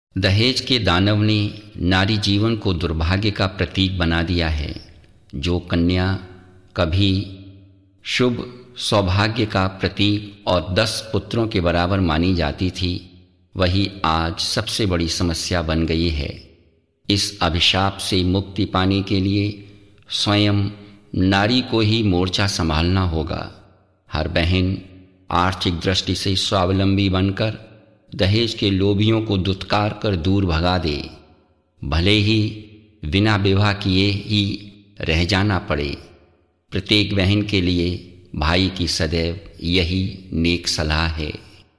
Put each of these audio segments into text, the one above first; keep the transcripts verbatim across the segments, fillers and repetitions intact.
दहेज के दानव ने नारी जीवन को दुर्भाग्य का प्रतीक बना दिया है। जो कन्या कभी शुभ सौभाग्य का प्रतीक और दस पुत्रों के बराबर मानी जाती थी, वही आज सबसे बड़ी समस्या बन गई है। इस अभिशाप से मुक्ति पाने के लिए स्वयं नारी को ही मोर्चा संभालना होगा। हर बहन आर्थिक दृष्टि से स्वावलंबी बनकर दहेज के लोभियों को दुत्कार कर दूर भगा दे, भले ही बिना विवाह किए ही रह जाना पड़े। प्रत्येक बहन के लिए भाई की सदैव यही नेक सलाह है।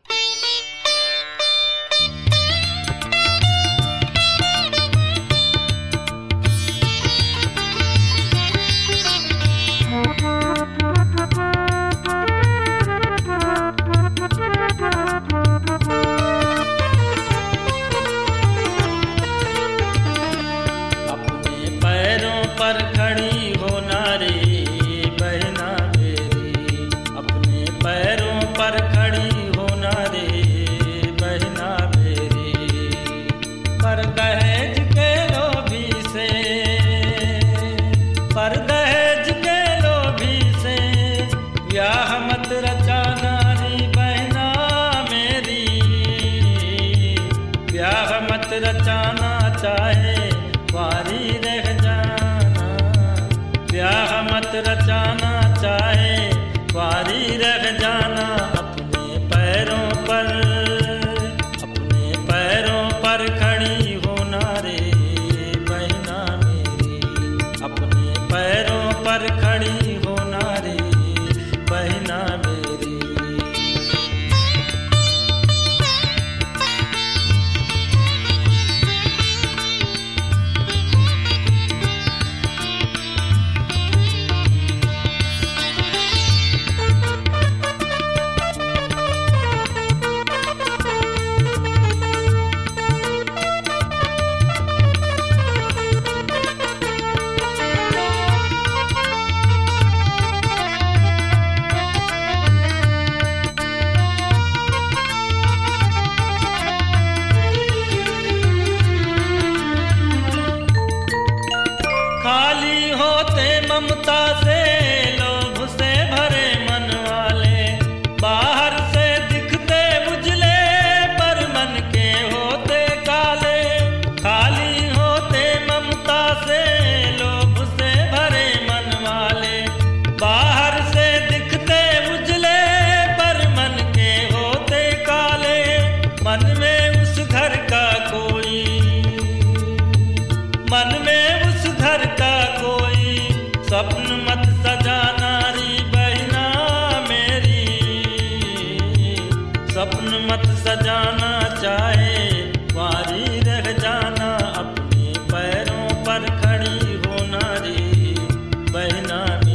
रचाना चाहे वारी रह जाना, ब्याह मत रचाना चाहे वारी रह जाना। अपने पैरों पर अपने पैरों पर खड़ी होना रे बहना मेरी, अपने पैरों पर खड़ी होना रे बहना मेरी। खाली होते ममता से लोभ से भरे मन वाले, बाहर से दिखते उजले पर मन के होते काले। खाली होते ममता से लोभ से भरे मन वाले, बाहर से दिखते उजले पर मन के होते काले। मन में उस घर का कोई मन में उस घर का कोई स्वप्न मत सजाना री बहना मेरी, स्वप्न मत सजाना चाहे वारी रह जाना। अपने पैरों पर खड़ी होना रे बहना मेरी।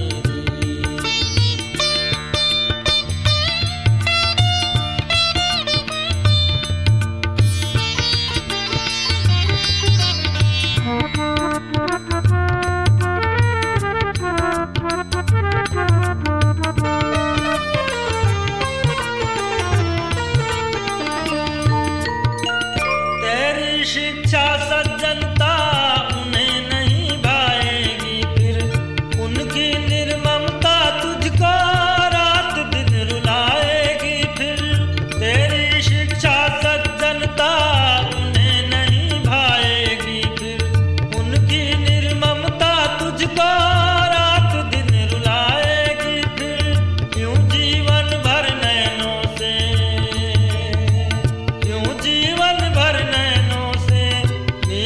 शिक्षा सज्जनता उन्हें नहीं भाएगी, फिर उनकी निर्ममता तुझको रात दिन रुलाएगी। फिर तेरी शिक्षा सज्जनता उन्हें नहीं भाएगी, फिर उनकी निर्ममता तुझको रात दिन रुलाएगी। फिर यूं जीवन भर नैनों से यूं जीवन भर नैनों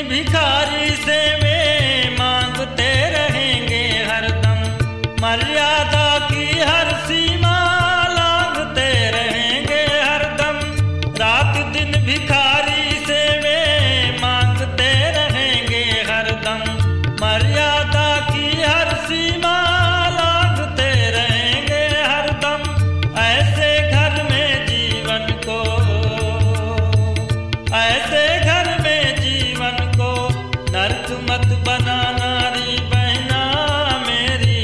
भिखारी से वे मांगते रहेंगे हरदम, मर्यादा की हर सीमा लांघते रहेंगे हरदम। रात दिन भिखारी से वे मांगते रहेंगे हरदम, मर्यादा की हर सीमा लांघते रहेंगे हरदम। ऐसे घर में जीवन को, ऐसे घर में जीवन को नर्क मत बनाना रे बहना मेरी,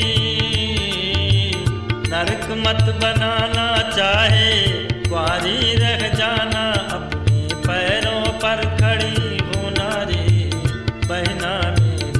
नर्क मत बनाना। चाहे कुंवारी रह जाना, अपने पैरों पर खड़ी होना रे बहना मेरी।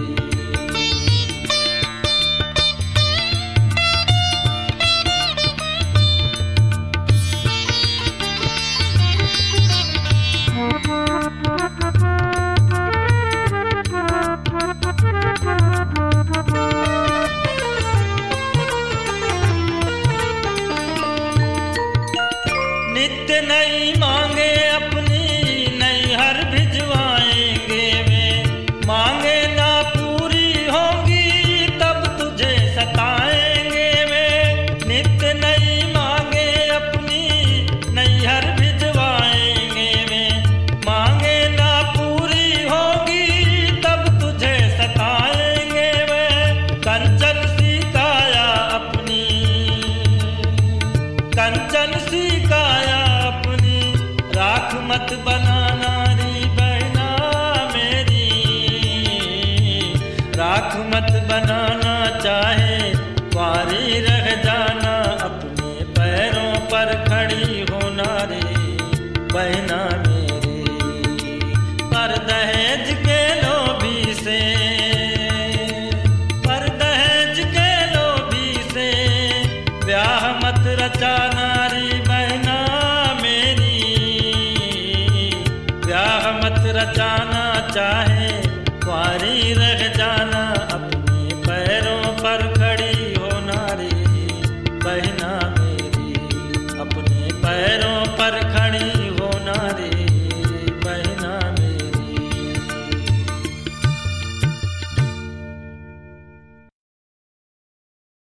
नित्य नई मांगे अपनी नैहर भिजवाएंगे वे, मांगे ना पूरी होंगी तब तुझे सताएंगे वे। नित्य नई मांगे अपनी नैहर भिजवाएंगे वे, मांगे ना पूरी होंगी तब तुझे सताएंगे वे। कंचन सी काया अपनी, कंचन सी काया अपनी राख मत बनाना रे बहना मेरी, राख मत बनाना।